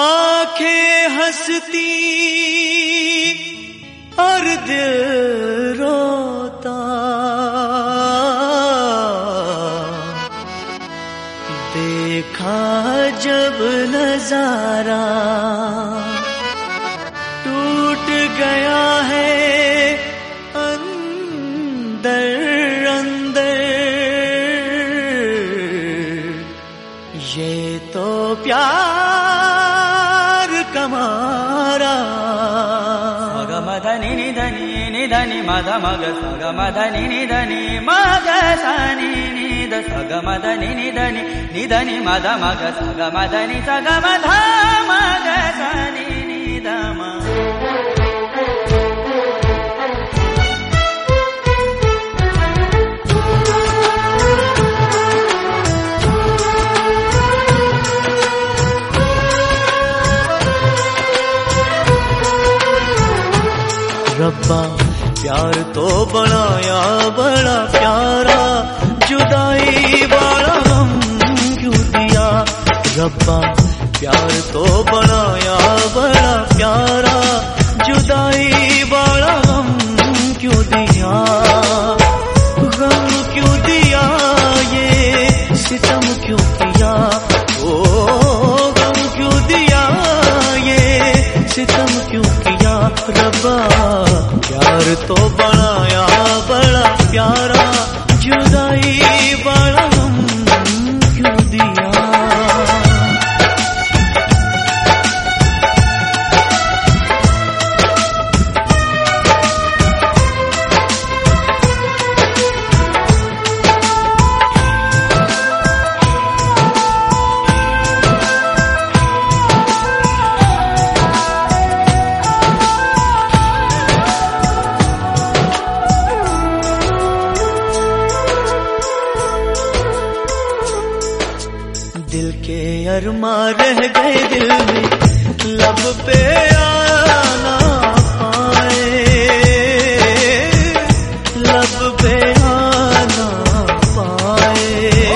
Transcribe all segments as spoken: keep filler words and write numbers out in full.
आंखें हंसती और दिल रोता, देखा जब नजारा टूट गया है अंदर अंदर, ये तो प्यार कमारा। सग मदनि निधनि निधनि मद मग सग मदनि निधनि मग सनि निध सग मदनि निधनि निधनि मद मग सग मदनि सग मध मग सनि निध म। रब्बा प्यार तो बनाया बड़ा प्यारा, जुदाई वाला गम क्यों दिया। रब्बा प्यार तो बनाया बड़ा प्यारा, जुदाई वाला गम क्यों दिया। गम क्यों दिया, ये सितम क्यों किया। ओ गम क्यों दिया, ये सितम क्यों किया। रब्बा प्यार तो बनाया बड़ा प्यारा, जुदाई वाला गम क्यों दिया। दिल के अरमा रह गए दिल में, लब पे आना पाए, लब पे आना पाए।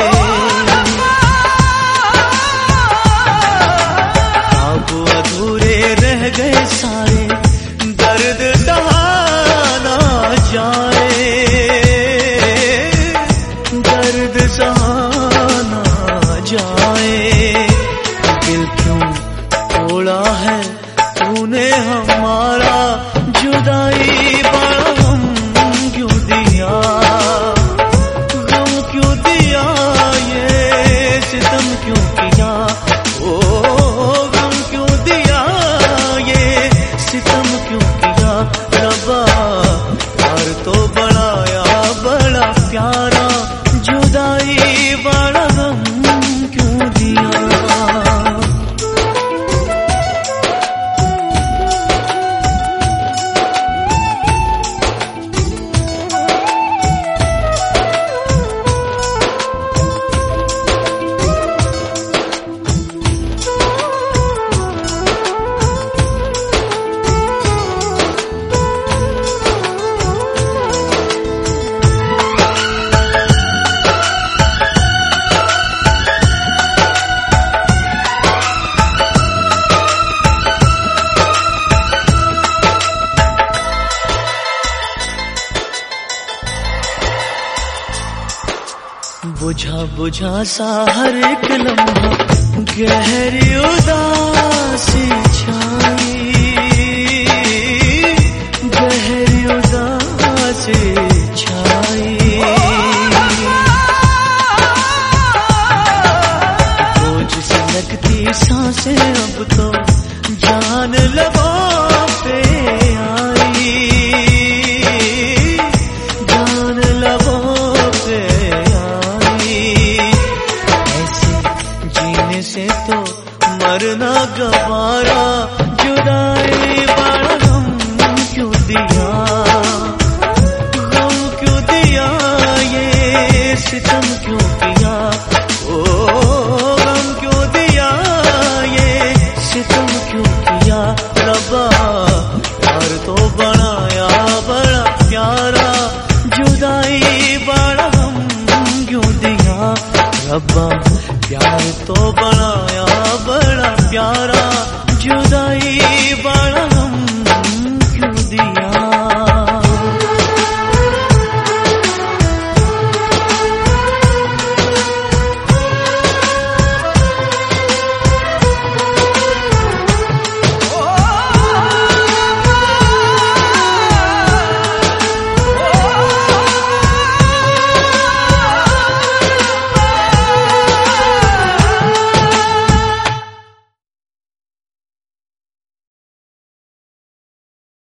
अब अधूरे रह गए सारे, दर्द सहाना जाए, दर्द सहाना जाए। दिल क्यों तोड़ा है तूने हमारा, जुदाई वाला गम क्यों दिया। गम क्यों दिया, ये सितम क्यों किया। ओ गम क्यों दिया, ये सितम क्यों किया। रब्बा प्यार तो बनाया बड़ा प्यारा, जुदाई वाला गम क्यों दिया। बुझा बुझा सा हर एक लम्हा, गहरी उदासी छाई, गहरी उदासी छाई। बोझ से लगती सांसें अब तो जान लबों पे आई, जान लबों पे से तो मरना गवारा। जुदाई वाला गम क्यों दिया, गम क्यों दिया, ये सितम क्यों किया।